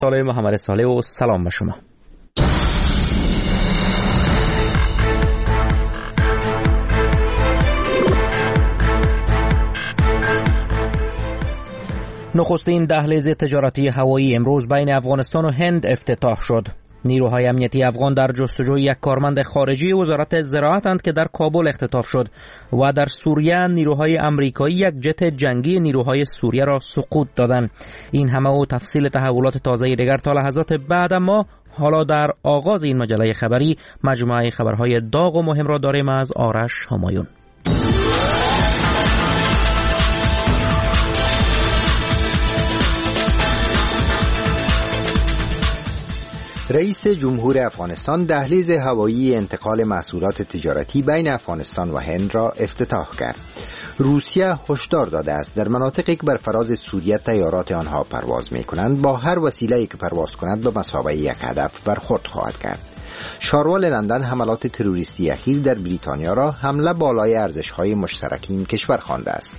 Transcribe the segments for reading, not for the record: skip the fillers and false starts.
سال محمد صالح و سلام به شما. نخستین دهلیز تجارتی هوایی امروز بین افغانستان و هند افتتاح شد. نیروهای امنیتی افغان در جستجوی یک کارمند خارجی وزارت زراعت‌اند که در کابل اختطاف شد و در سوریه نیروهای آمریکایی یک جت جنگی نیروهای سوریه را سقوط دادند. این همه و تفصیل تحولات تازه دیگر تا لحظات بعد، اما حالا در آغاز این مجله خبری مجموعه خبرهای داغ و مهم را داریم از آرش همایون. رئیس جمهور افغانستان دهلیز هوایی انتقال محصولات تجارتی بین افغانستان و هند را افتتاح کرد. روسیه هشدار داده است در مناطقی که بر فراز سوریه تیارات آنها پرواز می‌کنند با هر وسیله‌ای که پرواز کند به مثابه یک هدف برخورد خواهد کرد. شاروال لندن حملات تروریستی اخیر در بریتانیا را حمله بالای ارزش‌های مشترک این کشور خوانده است.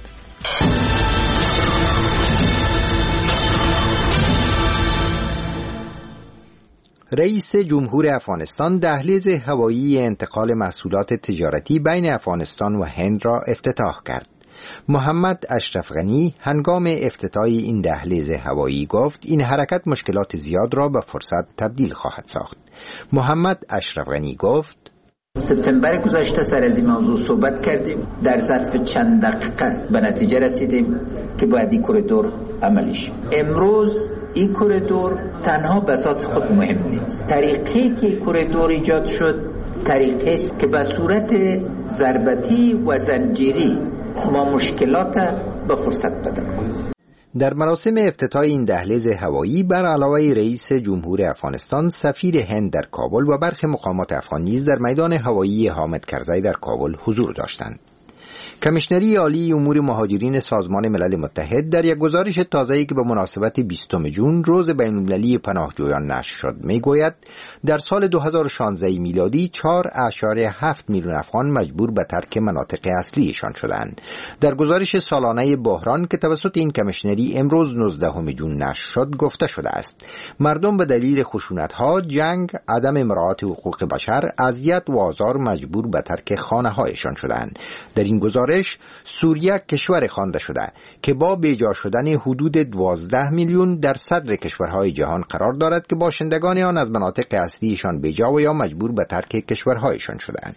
رئیس جمهور افغانستان دهلیز هوایی انتقال محصولات تجارتی بین افغانستان و هند را افتتاح کرد. محمد اشرف غنی هنگام افتتاح این دهلیز هوایی گفت این حرکت مشکلات زیاد را به فرصت تبدیل خواهد ساخت. محمد اشرف غنی گفت سپتامبر گذشته سر از این موضوع صحبت کردیم، در ظرف چند دقیقه به نتیجه رسیدیم که باید این کوریدور عملی شود. امروز این کوریدور تنها به ذات خود مهم نیست. طریقی که کوریدور ایجاد شد طریقی است که به صورت ضربتی و زنجیری ما مشکلات به فرصت بدل کنیم. در مراسم افتتاح این دهلیز هوایی بر علاوه رئیس جمهور افغانستان، سفیر هند در کابل و برخی مقامات افغان نیز در میدان هوایی حامد کرزی در کابل حضور داشتند. کمیشنری عالی امور مهاجرین سازمان ملل متحد در یک گزارش تازه‌ای که به مناسبت 20 جون روز بین‌المللی پناهجویان نشر شد میگوید در سال 2016 میلادی 4.7 میلیون افغان مجبور به ترک مناطق اصلیشان شدند. در گزارش سالانه بحران که توسط این کمیشنری امروز 19 جون نشر شد گفته شده است مردم به دلیل خشونت‌ها، جنگ، عدم مراعات حقوق بشر، اذیت و آزار مجبور به ترک خانه‌هایشان شدند. در این گزارش سوریه کشور خوانده شده که با بیجا شدن حدود 12 میلیون در صدر کشورهای جهان قرار دارد که باشندگان آن از مناطق اصلیشان بیجا و یا مجبور به ترک کشورهایشان شدند.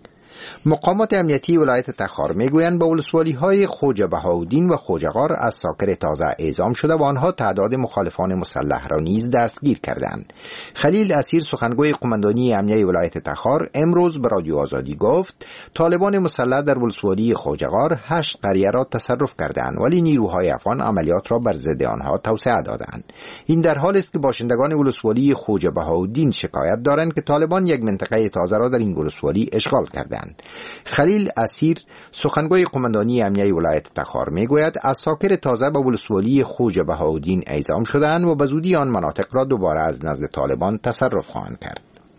مقامات امنیتی ولایت تخار میگویند به ولسوالی‌های خوجه بهاءالدین و خوجه غار از ساکر تازه اعزام شده و آنها تعداد مخالفان مسلح را نیز دستگیر کردند. خلیل اسیر سخنگوی قماندانی امنیه ولایت تخار امروز به رادیو آزادی گفت طالبان مسلح در ولسوالی خوجه غار 8 قریه را تصرف کردند ولی نیروهای افغان عملیات را بر ضد آنها توسعه دادند. این در حالی است که باشندگان ولسوالی خوجه بهاءالدین شکایت دارند که طالبان یک منطقه تازه را در این ولسوالی اشغال کردند. خلیل اسیر سخنگوی قماندانی امنیه ولایت تخار میگوید اساکر تازه به ولسوالی خوجه بهاءالدین اعزام شدند و به زودی آن مناطق را دوباره از نزد طالبان تصرف خواهند کرد.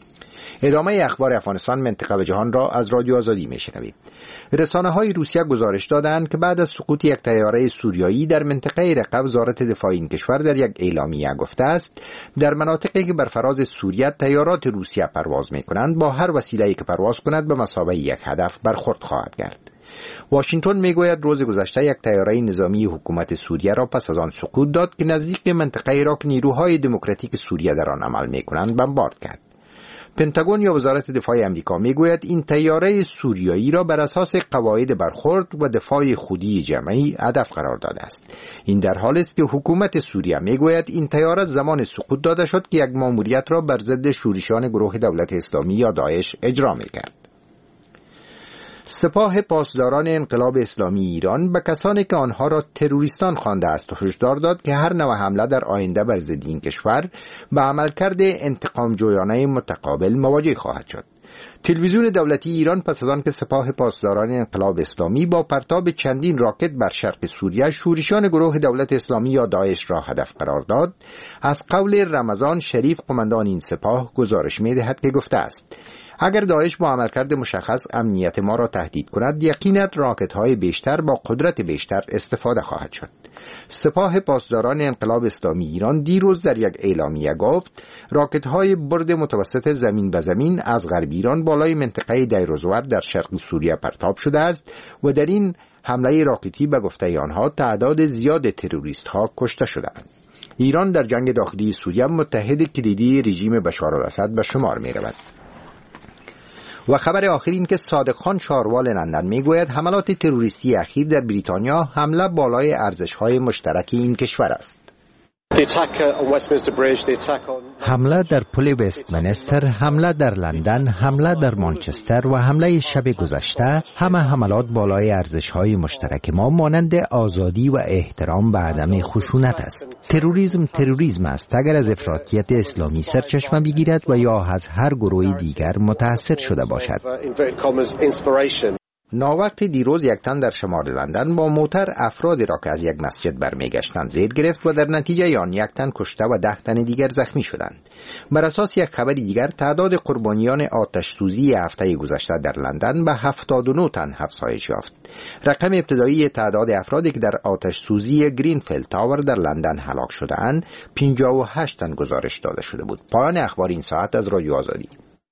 ادامه اخبار افغانستان، منطقه و جهان را از رادیو آزادی میشنوید. رسانه‌های روسیه گزارش دادند که بعد از سقوط یک طیاره سوریایی در منطقه رقه وزارت دفاع این کشور در یک اعلامیه گفته است در مناطقی که بر فراز سوریه تیارات روسیه پرواز می‌کنند با هر وسیله‌ای که پرواز کند به مثابه یک هدف برخورد خواهد کرد. واشنگتن میگوید روز گذشته یک طیاره نظامی حکومت سوریه را پس از آن سقوط داد که نزدیک منطقه را که نیروهای دموکراتیک سوریه در آن عمل می‌کنند بمبارد کرد. پنتاگون یا وزارت دفاع آمریکا میگوید این طیاره سوریایی را بر اساس قواعد برخورد و دفاع خودی جمعی هدف قرار داده است. این در حالی است که حکومت سوریه میگوید این طیاره زمان سقوط داده شد که یک مأموریت را بر ضد شورشیان گروه دولت اسلامی یا داعش اجرا میکرد. سپاه پاسداران انقلاب اسلامی ایران به کسانی که آنها را تروریستان خوانده است هشدار داد که هر نوع حمله در آینده بر ضد این کشور به عملکرد انتقام جویانه متقابل مواجه خواهد شد. تلویزیون دولتی ایران پس از آن که سپاه پاسداران انقلاب اسلامی با پرتاب چندین راکت بر شرق سوریه شورشیان گروه دولت اسلامی یا داعش را هدف قرار داد، از قول رمضان شریف قماندان این سپاه گزارش می‌دهد که گفته است اگر داعش با عملکرد مشخص امنیت ما را تهدید کند، یقیناً راکت‌های بیشتر با قدرت بیشتر استفاده خواهد شد. سپاه پاسداران انقلاب اسلامی ایران دیروز در یک اعلامیه گفت راکت‌های برد متوسط زمین به زمین از غرب ایران بالای منطقه دیروزور در شرق سوریه پرتاب شده است و در این حمله راکتی به گفته آنها تعداد زیاد تروریست‌ها کشته شدند. ایران در جنگ داخلی سوریه متحد کلیدی رژیم بشارالاسد به شمار می‌رود. و خبر آخر این که صادق خان شاروال لندن میگوید حملات تروریستی اخیر در بریتانیا حمله بالای ارزش‌های مشترک این کشور است. حمله در پل وستمنستر، حمله در لندن، حمله در مانچستر و حمله شب گذشته همه حملات بالای ارزش‌های مشترک ما مانند آزادی و احترام و عدم خشونت است. تروریسم است اگر از افراطیت اسلامی سرچشمه بگیرد و یا از هر گروه دیگر متأثر شده باشد. ناوقت دیروز یک تن در شمال لندن با موتر افرادی را که از یک مسجد برمیگشتند زیر گرفت و در نتیجه آن یک تن کشته و 10 تن دیگر زخمی شدند. بر اساس یک خبر دیگر تعداد قربانیان آتش سوزی هفته گذشته در لندن به 79 تن افزایش یافت. رقم ابتدایی تعداد افرادی که در آتش سوزی گرینفیلد تاور در لندن هلاک شده‌اند 58 تن گزارش داده شده بود. پایان اخبار این ساعت از رادیو آزادی.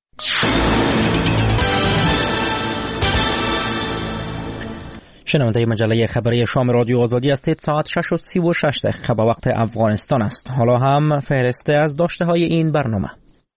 شنونده مجله خبری شام رادیو آزادی هستید. ساعت 6:36 به وقت افغانستان است. حالا هم فهرسته از داشته های این برنامه.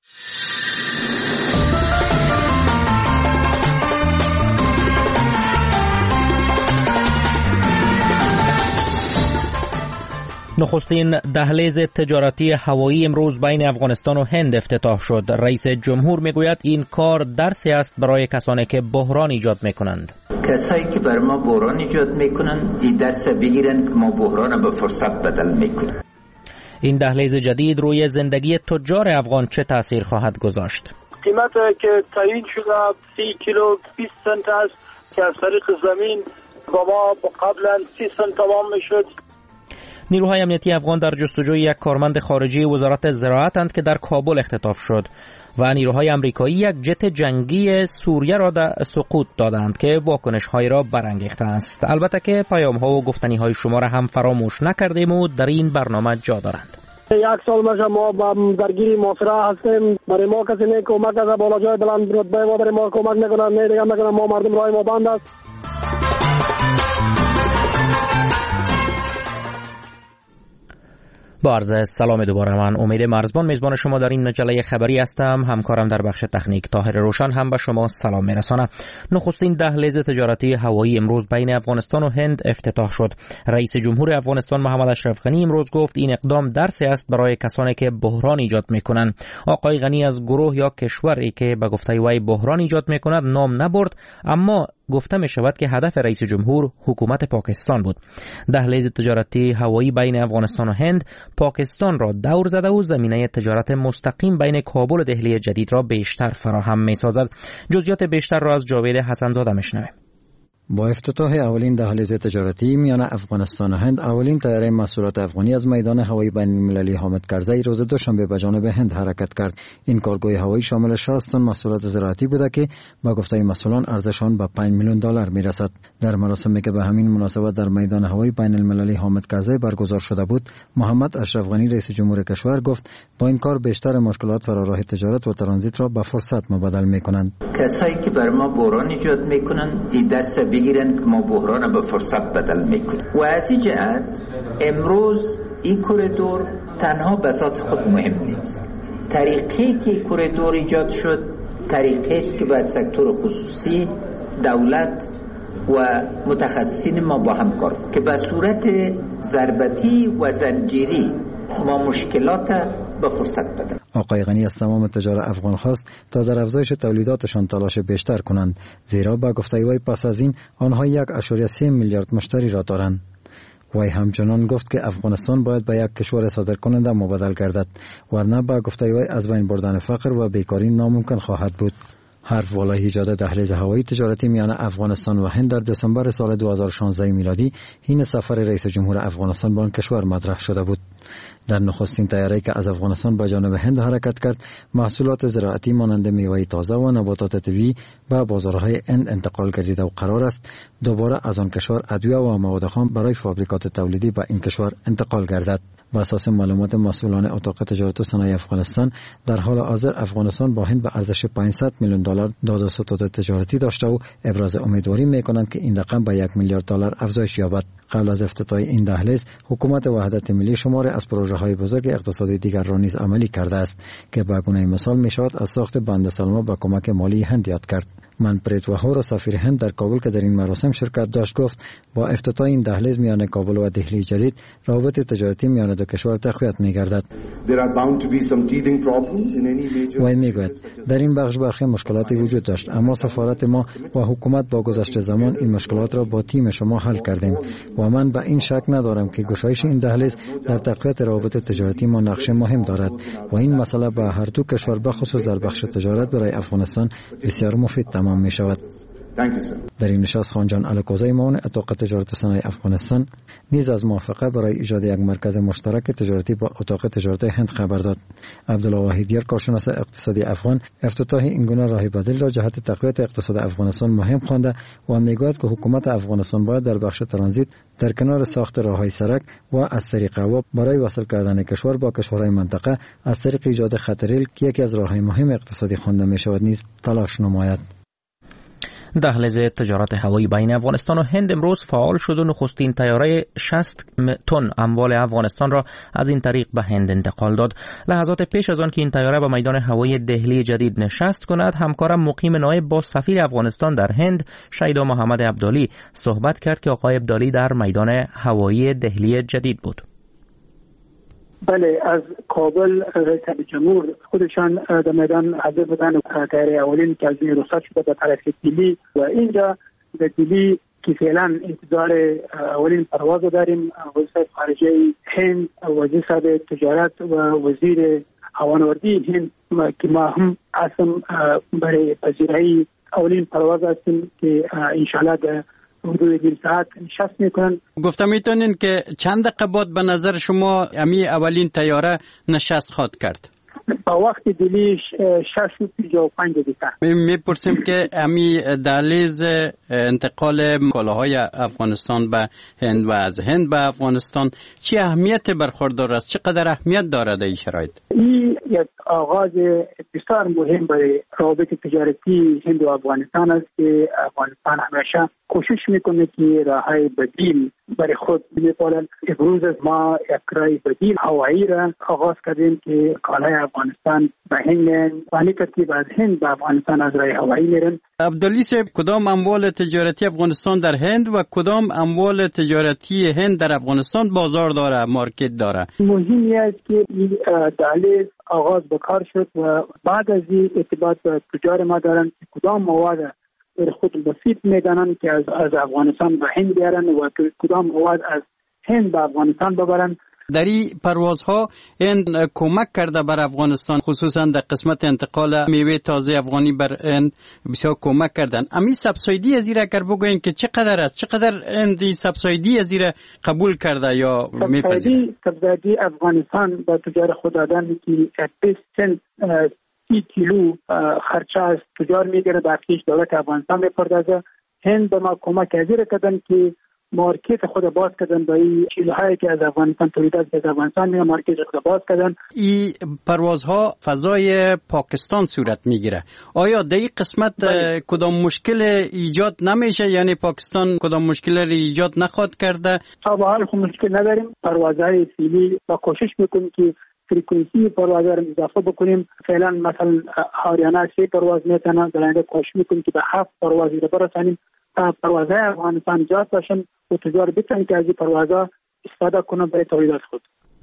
نخستین دهلیز تجارتی هوایی امروز بین افغانستان و هند افتتاح شد. رئیس جمهور میگوید این کار درسی است برای کسانی که بحران ایجاد میکنند. کسایی که بر ما بحران ایجاد میکنند این درس بگیرن که ما بحران به فرصت بدل میکنیم. این دهلیز جدید روی زندگی تجار افغان چه تأثیر خواهد گذاشت؟ قیمت که تعیین شده 30 کیلو 20 سنت است که از طریق زمین با ما قبلا 30 سنت تمام میشد. نیروهای امنیتی افغان در جستجوی یک کارمند خارجی وزارت زراعت اند که در کابل اختطاف شد و نیروهای آمریکایی یک جت جنگی سوریه را سقوط دادند که واکنش‌های را برانگیخته است. البته که پیام‌ها و گفتنی‌های شما را هم فراموش نکردیم و در این برنامه جا دارند. 1 سال میشه ما درگیر محاصره هستیم. برای ما کسی نه کمک از بالا جای بلند رتبه ما برای ما کمک نکنند، نه دیگه نکنند. ما مردم راه ما بند است. با عرض سلام دوباره، من امید مرزبان میزبان شما در این مجله خبری هستم. همکارم در بخش تکنیک طاهر روشن هم به شما سلام میرسانم. نخستین دهلیز تجارتی هوایی امروز بین افغانستان و هند افتتاح شد. رئیس جمهور افغانستان محمد اشرف غنی امروز گفت این اقدام درسی است برای کسانی که بحران ایجاد میکنند. آقای غنی از گروه یا کشوری که به گفته وی بحران ایجاد میکند نام نبرد، اما گفته می شود که هدف رئیس جمهور حکومت پاکستان بود. دهلیز تجارتی هوایی بین افغانستان و هند پاکستان را دور زده و زمینه تجارت مستقیم بین کابل و دهلی جدید را بیشتر فراهم می سازد. جزئیات بیشتر را از جاوید حسن‌زاده میشنویم. با افتتاح اولین دهلیز تجارتی میان افغانستان و هند، اولین طیاره محصولات افغانی از میدان هوایی بین‌المللی حامد کرزی روز دوشنبه به جانب هند حرکت کرد. این کارگوی هوایی شامل 60 تن محصولات زراعتی بوده که با گفته مسئولان ارزششان به $5 میلیون میرسد. در مراسمی که به همین مناسبت در میدان هوایی بین‌المللی حامد کرزی برگزار شده بود، محمد اشرف غنی رئیس جمهور کشور گفت با این کار بیشتر مشکلات فراراه تجارت و ترانزیت را به فرصت مبدل می‌کنند. کسایی که بر ما بحران ایجاد می‌کنند این درس بگیرن که ما بحران به فرصت بدل میکنیم. و از این جهت امروز این کوریدور تنها به ذات خود مهم نیست. طریقی که کوریدور ایجاد شد طریقی است که باید سکتور خصوصی، دولت و متخصصین ما با هم کار کنیم که به صورت ضربتی و زنجیری ما مشکلات به فرصت بدن. آقای غنی از تمام تجار افغان خواست تا در افزایش تولیداتشان تلاش بیشتر کنند، زیرا با گفته وی پس از این آنها 1.3 میلیارد مشتری را دارند. وی همچنان گفت که افغانستان باید به یک کشور صادرکننده مبادل گردد، ورنه با گفته وی از بین بردن فقر و بیکاری ناممکن خواهد بود. حرف والای ایجاد دهلیز هوایی تجارتی میان افغانستان و هند در دسامبر سال 2016 میلادی حین سفر رئیس جمهور افغانستان به آن کشور مطرح شده بود. در نخستین طیاره‌ای که از افغانستان به جانب هند حرکت کرد، محصولات زراعتی مانند میوه تازه و نباتات طبیعی به بازارهای هند انتقال گردیده و قرار است دوباره از آن کشور ادویه و مواد خام برای فابریکات تولیدی به این کشور انتقال گردد. بر اساس معلومات مسئولان اتاق تجارت و صنایع افغانستان، در حال حاضر افغانستان با هند به ارزش $500 میلیون داد و ستد تجارتی داشته و ابراز امیدواری می‌کنند که این رقم به $1 میلیارد افزایش یابد. قبل از افتتاح این دهلیز، حکومت وحدت ملی شماری از پروژه‌های بزرگ اقتصادی دیگر را نیز عملی کرده است که به گونه مثال می‌شود از ساخت بند سلما با کمک مالی هند یاد کرد. منپریت وهورا سفیر هند در کابل که در این مراسم شرکت داشت گفت با افتتاح این دهلیز میان کابل و دهلی جدید روابط تجارتی میان دو کشور تقویت می‌گردد. و میگوید در این بخش برخی مشکلاتی وجود داشت، اما سفارت ما و حکومت با گذشت زمان این مشکلات را با تیم شما حل کردیم و من به این شک ندارم که گشایش این دهلیز در تقویت روابط تجارتی ما نقش مهم دارد و این مسئله به هر دو کشور بخصوص در بخش تجارت برای افغانستان بسیار مفید تمام می شود. در این نشست خانجان الکوزی معاون اتاق تجارت صنایع افغانستان نیز از موافقه برای ایجاد یک مرکز مشترک تجارتی با اتاق تجارت هند خبر داد. عبدالله واحدیار کارشناس اقتصادی افغان افتتاح این گونه راه بدیل را جهت تقویت اقتصاد افغانستان مهم خوانده و میگوید که حکومت افغانستان باید در بخش ترانزیت در کنار ساخت راههای سرک و از طریق هوا برای وصل کردن کشور با کشورهای منطقه از طریق ایجاد خط ریل که یکی از راههای مهم اقتصادی خوانده می شود نیز تلاش نماید. دهلیز تجارت هوایی بین افغانستان و هند امروز فعال شد و نخستین طیاره 60 تن اموال افغانستان را از این طریق به هند انتقال داد. لحظات پیش از آن که این طیاره به میدان هوایی دهلی جدید نشست کند، همکارم مقیم نایب با سفیر افغانستان در هند شیدا محمد عبدالی صحبت کرد که آقای عبدالی در میدان هوایی دهلی جدید بود. بله، از کابل رئیس جمهور خودشان در میدان حاضر بودن طیاره اولین که از این رخصت شده به طرف دهلی و اینجا در دهلی که فعلا انتظار اولین پرواز داریم. وزیر خارجه هند، وزیر صاحب تجارت و وزیر هوانوردی هند که ما هم اصلا برای پذیرایی اولین پرواز هستیم که انشاءالله در حدود 2 ساعت نشست میکنن. گفتم میتونین که چند دقیقه بعد به نظر شما امی اولین طیاره نشست خواهد کرد؟ با وقت دلی 6:55 دقیقه. میپرسیم که امی دهلیز انتقال کالاهای افغانستان به هند و از هند به افغانستان چه اهمیت برخوردار است؟ چقدر اهمیت دارد این شرایط؟ این یک آغاز بسیار مهم برای روابط تجارتی هند و افغانستان است که افغانستان همیشه کوشش میکنه که راههای بدیل برای خود بپالد. امروز ما یک راه بدیل هوایی را آغاز کردیم که کالای افغانستان به هند میرن و همین ترتیب از هند به افغانستان از راه هوایی میرن. عبدالی صاحب، کدام اموال تجارتی افغانستان در هند و کدام اموال تجارتی هند در افغانستان بازار داره، مارکت داره؟ مهمی است که این دهلیز آغاز به کار شد و بعد از این ارتباط با تجار ما دارن کدام مواد در خود مفید میدانن که از افغانستان به هند بیارن و کدام مواد از هند به افغانستان ببرن. در این پروازها هند کمک کرده بر افغانستان، خصوصا در قسمت انتقال میوه تازه افغانی بر هند بسیار کمک کردن. امی سبسایدی از این اگر بگوین که چقدر است، چقدر هند سبسایدی از این قبول کرده یا میپذیره؟ سبسایدی افغانستان با تجار خود دادن که 20 سنت 30 کیلو خرچه از تجار میگیره، بقیش دولت افغانستان میپردازه. هند به ما کمک از این کردن که مارکت خود باز کردن با این چیزهایی که از افغانستان تولیدات به افغانستان میاد، مارکت خود باز کردن. این پروازها فضای پاکستان صورت میگیره. آیا در این قسمت کدام مشکل ایجاد نمیشه؟ یعنی پاکستان کدام مشکل رو ایجاد نخواد کرده؟ به حال خود مشکل نداریم. پروازهای فعلی با کوشش میکنیم که فرکانسی پروازها رو اضافه بکنیم. فعلا مثلا هاریانا 3 پرواز میتونن، در آینده کوشش میکنیم که به 7 پرواز رو برسانیم تا پروازهای افغانستان ایجاد باشن و تجار بتونن که از این پروازها استفاده کنن برای تولیدات خود.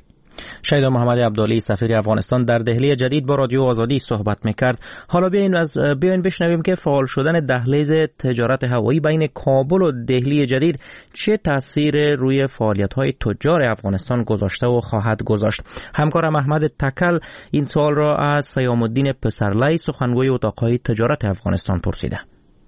شیدا محمد عبدالی سفیر افغانستان در دهلی جدید با رادیو آزادی صحبت میکرد. حالا بیاین بشنویم که فعال شدن دهلیز تجارت هوایی بین کابل و دهلی جدید چه تأثیر روی فعالیت‌های تجار افغانستان گذاشته و خواهد گذاشت. همکارم احمد تکل این سوال را از سیام الدین پسرلی سخنگوی اتاق‌های تجارت افغانستان پرسیده.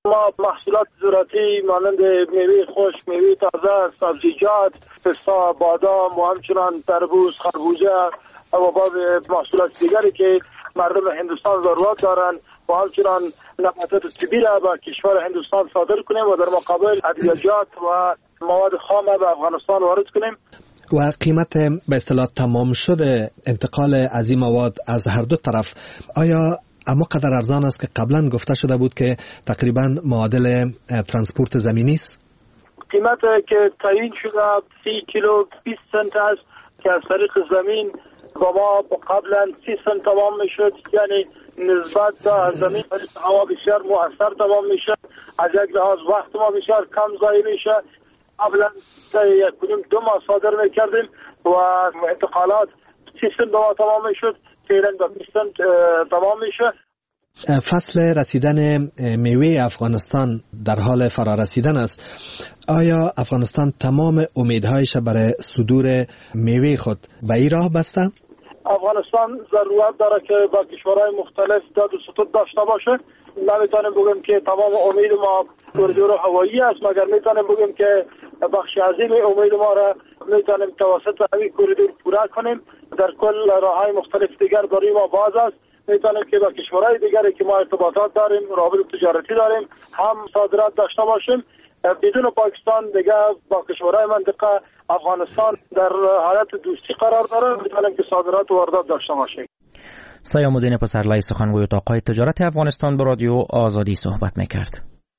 ما محصولات زراعتی مانند میوه خشک، میوه تازه، سبزیجات، پستا، بادام و همچنان تربوز، خربوزه و بعض محصولات دیگری که مردم هندوستان ضرورت دارند و همچنان نباتات طبیعی را به کشور هندوستان صادر کنیم و در مقابل ادویه‌جات و مواد خام به افغانستان وارد کنیم. و قیمت به اصطلاح تمام شده انتقال از این مواد از هر دو طرف آیا اما قدر ارزان است که قبلا گفته شده بود که تقریبا معادل ترانسپورت زمینی است؟ قیمت که تعیین شده 30 کیلو 20 سنت است که از طریق زمین با ما قبلا 30 سنت تمام میشد، یعنی نسبت تا زمین هوا بسیار مؤثر تمام میشه، از یک لحاظ وقت ما بسیار کم ضایع میشه. قبلا 1.5-2 ماه صادر میکردیم و انتقالات 30 سنت با ما تمام میشد، فعلا با 20 سنت تمام میشه. فصل رسیدن میوه افغانستان در حال فرارسیدن است. آیا افغانستان تمام امیدهایش برای صدور میوه خود به این راه بسته؟ افغانستان ضرورت داره که با کشورهای مختلف داد و ستود داشته باشه. نمیتونیم بگیم که تمام امید ما کوریدور هوایی است، مگر میتونیم بگیم که بخش عظیم امید ما را میتونیم توسط همین کوریدور پورا کنیم. در کل راههای مختلف دیگر برای ما باز است. میتونیم که با کشورهای دیگری که ما ارتباطات داریم، روابط تجارتی داریم، هم صادرات داشته باشیم. بدون پاکستان دیگه با کشورهای منطقه افغانستان در حالت دوستی قرار داره، میتونیم که صادرات و واردات داشته باشیم. سیام‌الدین پسرلی سخنگوی اتاق تجارت افغانستان با رادیو آزادی صحبت میکرد.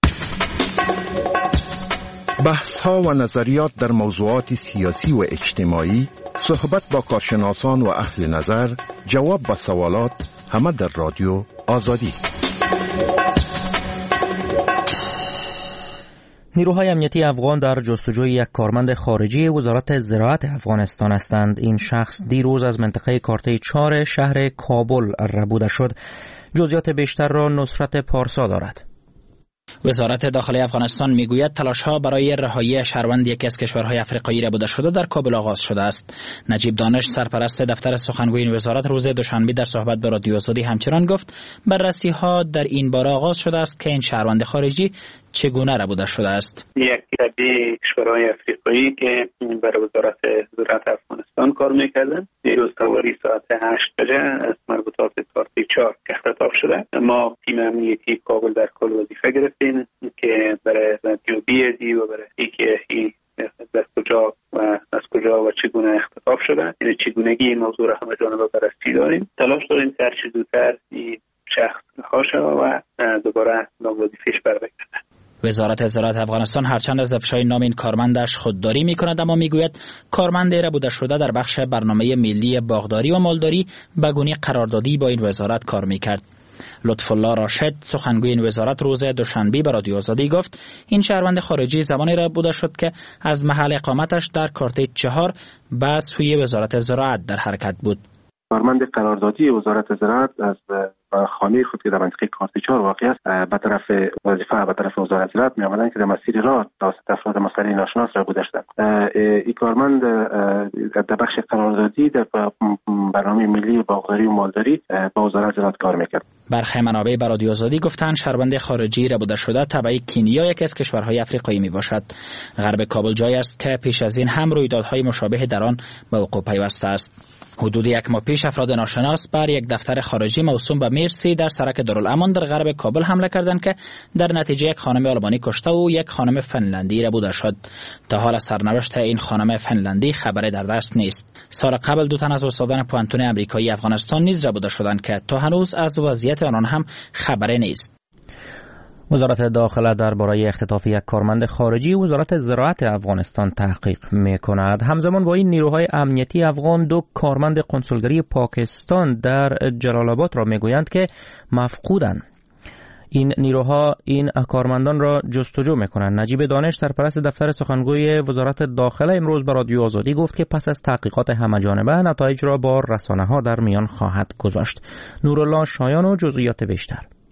بحث‌ها و نظریات در موضوعات سیاسی و اجتماعی، صحبت با کارشناسان و اهل نظر، جواب به سوالات، همه در رادیو آزادی. نیروهای امنیتی افغان در جستجوی یک کارمند خارجی وزارت زراعت افغانستان هستند. این شخص دیروز از منطقه کارته 4 شهر کابل ربوده شد. جزئیات بیشتر را نصرت پارسا دارد. وزارت داخلی افغانستان میگوید تلاش‌ها برای رهایی شهروند یکی از کشورهای افریقایی ربوده شده در کابل آغاز شده است. نجیب دانش سرپرست دفتر سخنگوی این وزارت روز دوشنبه در صحبت با رادیو آزادی همچنان گفت بررسی‌ها در این باره آغاز شده است که این شهروند خارجی چگونه ربوده شده است. یک تبع کشورهای افریقایی که برای وزارت زراعت افغانستان کار می‌کردند دیروز سواری ساعت 8 بجه از مربوطات کارته 4 اختطاف شده. ما تیم امنیتی کابل در کل وظیفه گرفتیم که برای رادیویی و برای اینکه در کجا و از کجا و چگونه اختطاف شده، یعنی چگونگی این موضوع را همه جانبه بررسی داریم. تلاش داریم که هر چه زودتر این شخص رها شود و دوباره به وظیفه‌اش برگردد. وزارت زراعت افغانستان هرچند از افشای نام این کارمندش خودداری می‌کند، اما میگوید کارمند ربوده شده در بخش برنامه ملی باغداری و مالداری به گونه قراردادی با این وزارت کار می‌کرد. لطف الله راشد سخنگوی این وزارت روز دوشنبه به رادیو آزادی گفت این شهروند خارجی زمانی ربوده شد که از محل اقامتش در کارته 4 به سوی وزارت زراعت در حرکت بود. کارمند قراردادی وزارت زراعت از خانه خود که در منطقه کارته 4 واقع است به طرف وظیفه به طرف وزارت زراعت می آمدند که در مسیر راه توسط افراد مسئله ناشناس ربوده شدند. این کارمند در بخش قراردادی در برنامه ملی باغداری و مالداری با وزارت زراعت کار میکرد. برخی منابع به رادیو آزادی گفتند شهروند خارجی ربوده شده تبع کنیا یکی از کشورهای افریقایی می باشد. غرب کابل جایی است که پیش از این هم رویدادهای مشابه در آن به وقوع پیوسته است. حدود 1 ماه پیش افراد ناشناس بر یک دفتر خارجی موسوم به مرسی در سرک دارالامان در غرب کابل حمله کردند که در نتیجه یک خانم آلبانی کشته و یک خانم فنلندی ربوده شد. تا حال سرنوشت این خانم فنلندی خبری در دست نیست. سال قبل 2 تن از استادان پوانتون آمریکایی افغانستان نیز ربوده شدند که تا هنوز از وضعیت آنان هم خبری نیست. وزارت داخله درباره اختطاف یک کارمند خارجی وزارت زراعت افغانستان تحقیق می‌کند. همزمان با این نیروهای امنیتی افغان 2 کارمند قنسولگری پاکستان در جلال آباد را میگویند که مفقودند. این نیروها این کارمندان را جستجو می‌کنند. نجیب دانش سرپرست دفتر سخنگوی وزارت داخله امروز به رادیو آزادی گفت که پس از تحقیقات همه‌جانبه نتایج را با رسانه‌ها در میان خواهد گذاشت. نورالله شایان و جزئیات بیشتر.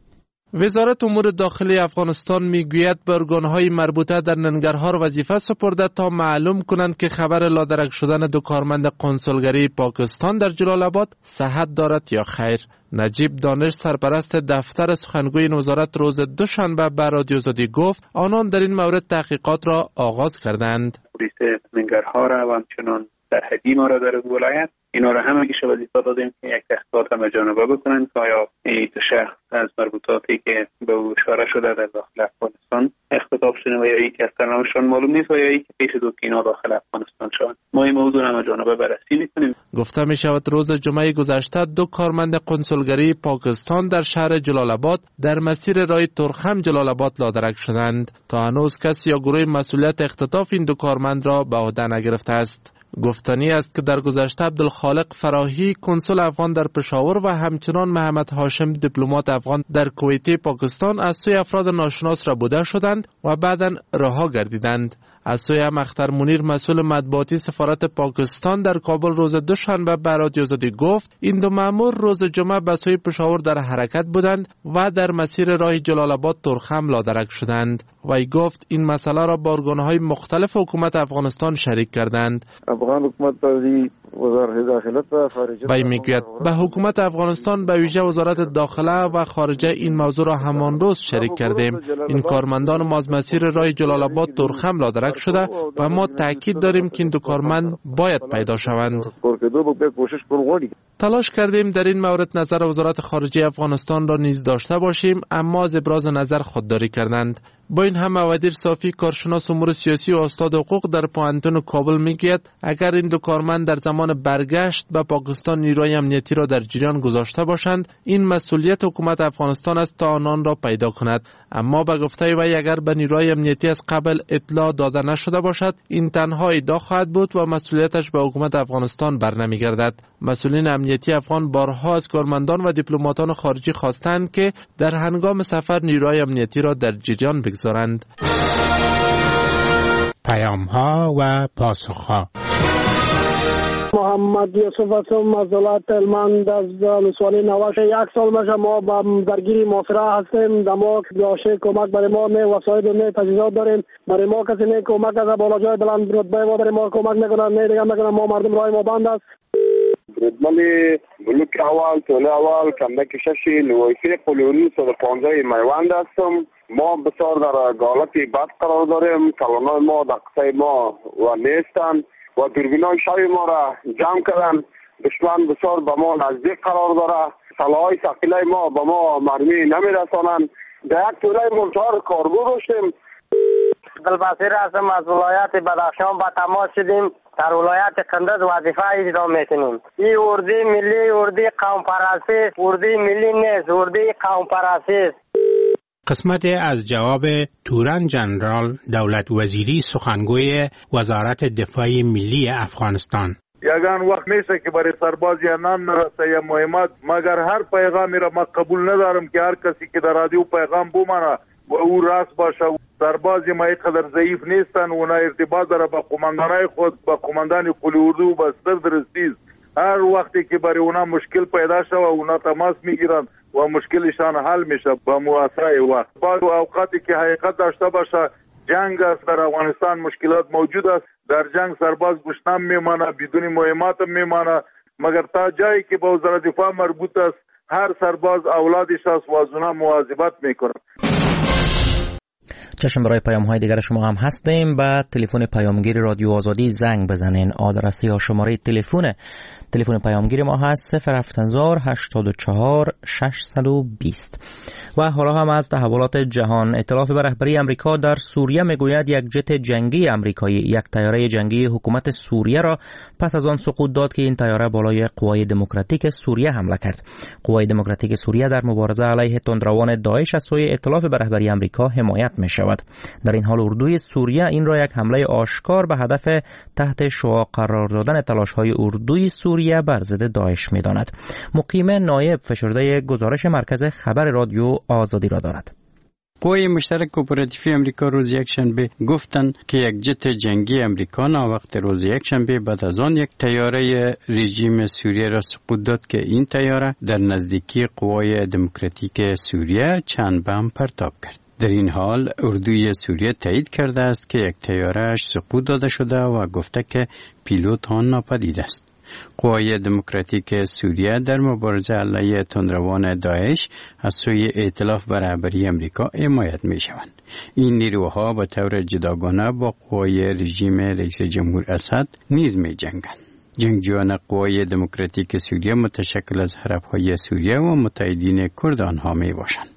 وزارت امور داخلی افغانستان میگوید به ارگان‌های مربوطه در ننگرهار وظیفه سپرده تا معلوم کنند که خبر لادرک شدن دو کارمند قنسولگری پاکستان در جلال آباد صحت دارد یا خیر. نجیب دانش سرپرست دفتر سخنگوی این وزارت روز دوشنبه به رادیو آزادی گفت آنان در این مورد تحقیقات را آغاز کردند. پلیس ننگرهار و همچنان سرحدی ما را در ولایت اینا را هم میشه وظیفه دادیم که یک تحقیقات هم جانبه بکنن که آیا این شخص از مربوطاتی که به او اشاره شده در داخل افغانستان اختطاف شده و یا یک از سرنامشان معلوم نیست و یا یک پیش دو که اینا داخل افغانستان شدن. ما این موضوع هم جانبه بررسی میکنیم. گفته می شود روز جمعه گذشته دو کارمند قنسولگری پاکستان در شهر جلال آباد در مسیر راه ترخم جلال آباد لادرک شدند. تا هنوز کسی یا گروه مسئولیت اختطاف این دو کارمند را به عهده نگرفته است. گفتنی است که در گذشته عبدالخالق فراهی کنسول افغان در پشاور و همچنان محمد هاشم دیپلمات افغان در کویت پاکستان از سوی افراد ناشناس ربوده شدند و بعداً رها گردیدند. از سوی اختر منیر مسئول مطبوعاتی سفارت پاکستان در کابل روز دوشنبه به رادیو آزادی گفت این دو مأمور روز جمعه به سوی پشاور در حرکت بودند و در مسیر راه جلال آباد ترخم لادرک شدند. وی گفت این مسئله را با ارگان‌های مختلف حکومت افغانستان شریک کردند. افغان حکومت وزارت داخله و خارجه وی میگوید به حکومت افغانستان به ویژه وزارت داخله و خارجه این موضوع را همان روز شریک کردیم. این کارمندان ما از مسیر راه جلال آباد ترخم لادرک شده و ما تاکید داریم که این دو کارمند باید پیدا شوند. تلاش کردیم در این مورد نظر وزارت خارجه افغانستان را نیز داشته باشیم اما از ابراز نظر خودداری کردند. با این همه وزیر صافی کارشناس امور سیاسی و استاد حقوق در پوهنتون کابل میگوید اگر این دو کارمند در زمان برگشت به پاکستان نیروی امنیتی را در جریان گذاشته باشند این مسئولیت حکومت افغانستان است تا آنان را پیدا کند. اما به گفته وی اگر به نیروی امنیتی از قبل اطلاع داده نشده باشد این تنها ادعا خواهد بود و مسئولیتش به حکومت افغانستان برنمیگردد. مسئولین امنیتی افغان بارها از کارمندان و دیپلماتان خارجی خواستند که در هنگام سفر نیروی امنیتی را در جریان بگذارند. پیام‌ها و پاسخ‌ها. محمد یوسف هستم از ولایت هلمند از ولسوالی نواش. یک سال میشه ما درگیر محاصره هستیم. دما باشه کمک برای ما نه وسایل نه تجهیزات داریم. برای ما کسی نه کمک از بالا جای بلند رتبه و برای ما کمک نکنه نه دیگه میگن ما مردم راه ما بند است. رتبه بلوک اول توله اول کمک ششی نویفه قلیونی 115 میوند هستم. ما بسیار در حالت بد قرار داریم. کلانای ما در قصه ما و نیستن و دوربینای شوی ما را جمع کردن. دشمن بسیار به ما نزدیک قرار داره. سلاحهای ثقیله ما به ما مرمی نمیرسانند. در یک توله ملچار کارگو داشتیم. عبدالبصیر هستم از ولایت بدخشان به تماس شدیم. در ولایت قندز وظیفه اجرا میکنیم. این اردی ملی اردی قوم پرستی اردی ملی نیست اردی قوم پرستی. قسمت از جواب تورن جنرال دولت وزیری سخنگوی وزارت دفاع ملی افغانستان. یگان وقت میشه که برای سرباز یا نام نرسه یا مهمات مگر هر پیغامی را ما قبول ندارم که هر کسی که در رادیو پیغام بمانه و او راست باشه. سربازی ما اینقدر ضعیف نیستن و اونا ارتباط داره با قماندانای خود با قماندان قلی اردو و با سردرستیز. هر وقتی که برای اونا مشکل پیدا شد اونا تماس میگیرن و مشکلشان حل میشه با مواسای وقت. بعض اوقاتی که حقیقت داشته باشه جنگ است در افغانستان مشکلات موجود است. در جنگ سرباز گشنم میمانه بدون مهمات میمانه مگر تا جایی که با وزارت دفاع مربوط است هر سرباز اولادش است و از اونا مواظبت میکنه. چشم برای پیام های دیگر شما هم هستیم. با تلفن پیامگیر رادیو آزادی زنگ بزنین. آدرس یا شماره تلفن پیامگیر ما هست 07084 620. و حالا هم از تحولات جهان. ائتلاف به رهبری امریکا در سوریه میگوید یک جت جنگی امریکایی یک طیاره جنگی حکومت سوریه را پس از آن سقوط داد که این طیاره بالای قوای دموکراتیک سوریه حمله کرد. قوای دموکراتیک سوریه در مبارزه علیه تندروان داعش از سوی ائتلاف به رهبری امریکا حمایت می شود. در این حال اردوی سوریه این را یک حمله آشکار به هدف تحت شعاع قرار دادن تلاش‌های اردوی سوریه بر ضد داعش می‌داند. مقیم نایب فشرده گزارش مرکز خبر رادیو آزادی را دارد. قوای مشترک کوپراتیفی امریکا روز یکشنبه گفتند که یک جت جنگی امریکا وقت روز یکشنبه بعد از آن یک طیاره رژیم سوریه را سقوط داد که این طیاره در نزدیکی قوای دموکراتیک سوریه چند بم پرتاب کرد. در این حال اردوی سوریه تایید کرده است که یک طیاره‌اش سقوط داده شده و گفته که پیلوت آن ناپدید است. قوای دموکراتیک سوریه در مبارزه علیه تندروان داعش از سوی ائتلاف بر رهبری امریکا حمایت می شوند. این نیروها به طور جداگانه با قوای رژیم رئیس جمهور اسد نیز می جنگند. جنگجویان قوای دموکراتیک سوریه متشکل از حرب‌های سوریه و متحدین کرد آنها می باشند.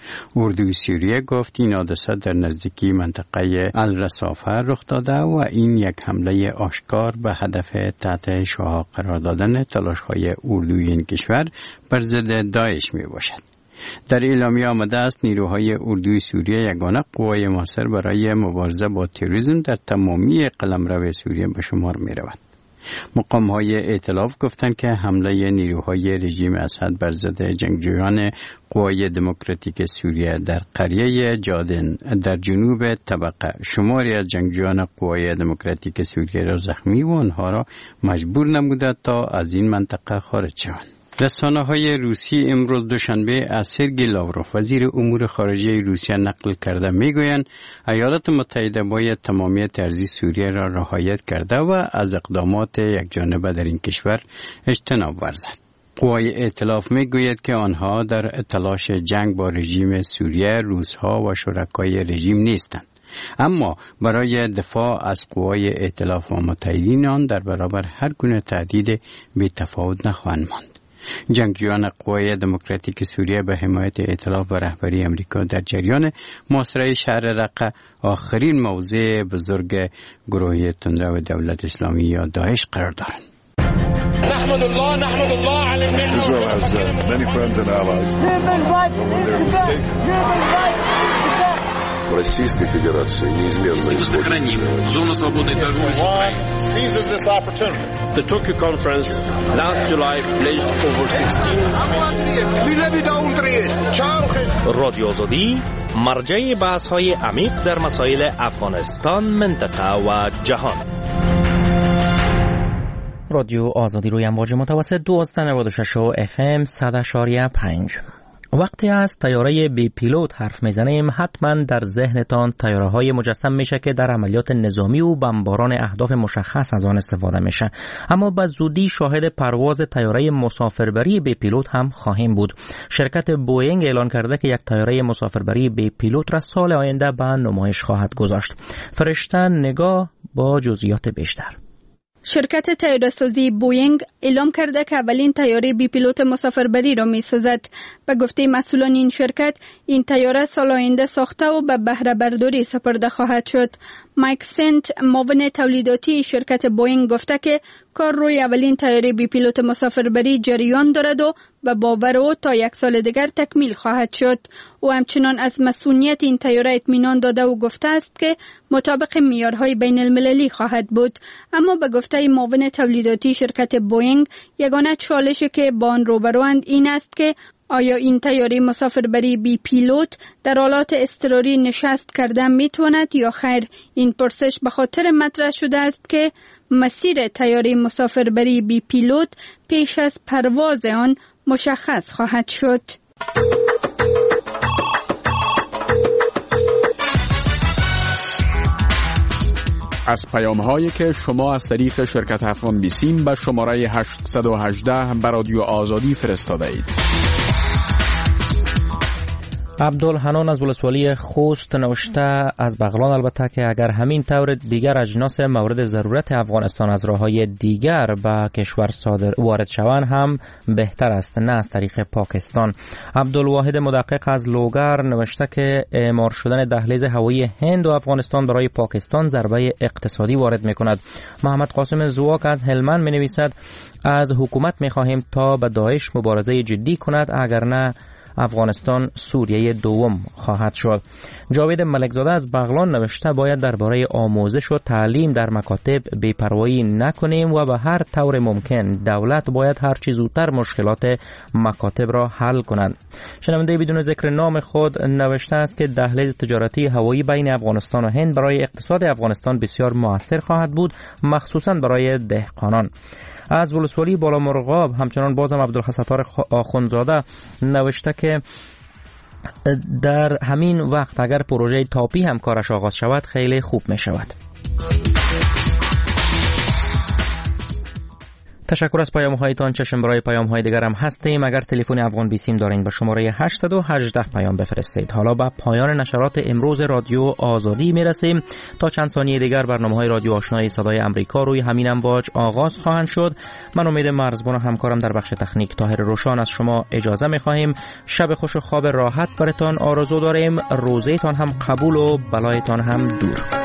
اردوی سوریه گفت این حادثه در نزدیکی منطقه الرصافه رخ داده و این یک حمله آشکار به هدف تحت شعاع قرار دادن تلاش‌های اردوی این کشور بر ضد داعش می باشد. در اعلامیه آمده است نیروهای اردوی سوریه یگانه قوای موثر برای مبارزه با تروریسم در تمامی قلمرو سوریه به شمار می رود. مقام‌های ائتلاف گفتند که حمله نیروهای رژیم اسد بر ضد جنگجویان قوای دموکراتیک سوریه در قریه جادن در جنوب طبقه شماری از جنگجویان قوای دموکراتیک سوریه را زخمی و آنها را مجبور نموده تا از این منطقه خارج شوند. رسانه‌های روسی امروز دوشنبه از سرگئی لاوروف وزیر امور خارجه روسیه نقل کرده میگویند ایالات متحده باید تمامیت ارضی سوریه را رعایت کرده و از اقدامات یکجانبه در این کشور اجتناب ورزد. قوای ائتلاف میگوید که آنها در تلاش جنگ با رژیم سوریه روس‌ها و شرکای رژیم نیستند، اما برای دفاع از قوای ائتلاف و متحدین آن در برابر هر گونه تهدید بی‌تفاوت نخواهند ماند. جنگجویان قوای دموکراتیک سوریه به حمایت ائتلاف و رهبری امریکا در جریان محاصره شهر رقه آخرین موضع بزرگ گروه تندرو دولت اسلامی یا داعش قرار دارند. نحمد الله على النعمة. Israel has many friends and allies. When they're mistaken. Российской Федерации неизменно сохраним зону свободной торговли с Украиной. Seizes this opportunity. The Tokyo conference last July pledged over 16 رادیو آزادی مرجع بحث‌های عمیق در مسائل افغانستان، منطقه و جهان. رادیو آزادی روی امواج متوسط 296 و FM 100.5. وقتی از طیاره بی پیلوت حرف میزنیم حتما در ذهنتان طیاره‌های مجسم میشه که در عملیات نظامی و بمباران اهداف مشخص از آن استفاده میشه، اما به زودی شاهد پرواز طیاره مسافربری بی پیلوت هم خواهیم بود. شرکت بوئینگ اعلان کرده که یک طیاره مسافربری بی پیلوت را سال آینده به نمایش خواهد گذاشت. فرشته نگاه با جزئیات بیشتر. شرکت طیاره‌سازی بوئینگ اعلام کرده که اولین طیاره بی پیلوت مسافربری را می‌سازد. به گفته مسئولان این شرکت، این طیاره سال آینده ساخته و به بهره برداری سپرده خواهد شد. مایک سنت، معاون تولیداتی شرکت بوئینگ، گفته که کار روی اولین طیاره بی پیلوت مسافربری جریان دارد و به باور او تا 1 سال دیگر تکمیل خواهد شد. او همچنان از مسئولیت این طیاره اطمینان داده و گفته است که مطابق معیارهای بین المللی خواهد بود. اما به گفته معاون تولیداتی شرکت بوئینگ، یگانه چالشی که با آن روبروند این است که آیا این طیاره مسافربری بی پیلوت در حالات اضطراری نشست کردن میتواند یا خیر؟ این پرسش به خاطر مطرح شده است که مسیر طیاره مسافربری بی پیلوت پیش از پرواز آن مشخص خواهد شد. از پیام‌هایی که شما از طریق شرکت افغان بیسیم به شماره 818 به رادیو آزادی فرستاده اید. عبدالحنان از ولسوالی خوست نوشته از بغلان، البته که اگر همین طور دیگر اجناس مورد ضرورت افغانستان از راه‌های دیگر به کشور وارد شوند هم بهتر است، نه از طریق پاکستان. عبدالواحد مدقق از لوگر نوشته که اعمار شدن دهلیز هوایی هند و افغانستان برای پاکستان ضربه اقتصادی وارد می‌کند. محمد قاسم زواک از هلمند می‌نویسد از حکومت می‌خواهیم تا با داعش مبارزه جدی کند، اگر نه افغانستان سوریه دوم خواهد شد. جاوید ملکزاده از بغلان نوشته باید درباره آموزش و تعلیم در مکاتب بی‌پروایی نکنیم و به هر طور ممکن دولت باید هر چه زودتر مشکلات مکاتب را حل کنند. شنونده بدون ذکر نام خود نوشته است که دهلیز تجارتی هوایی بین افغانستان و هند برای اقتصاد افغانستان بسیار مؤثر خواهد بود، مخصوصا برای دهقانان. از ولسوالی بالامرغاب همچنان بازم عبدالستار آخوندزاده نوشته که در همین وقت اگر پروژه تاپی هم کارش آغاز شود خیلی خوب می شود. تشکر از پیام‌هایتان. چشم برای پیام‌های دیگر هم هستیم. اگر تلفن افغان بیسیم دارین به شماره 818 پیام بفرستید. حالا به پایان نشرات امروز رادیو آزادی میرسیم. تا چند ثانیه دیگر برنامه‌های رادیو آشنای صدای آمریکا روی همین امواج آغاز خواهند شد. من امید مرزبان و همکارم در بخش تکنیک طاهر روشان از شما اجازه می‌خواهیم. شب خوش و خواب راحت براتان آرزو داریم. روزتان هم قبول و بلایتان هم دور.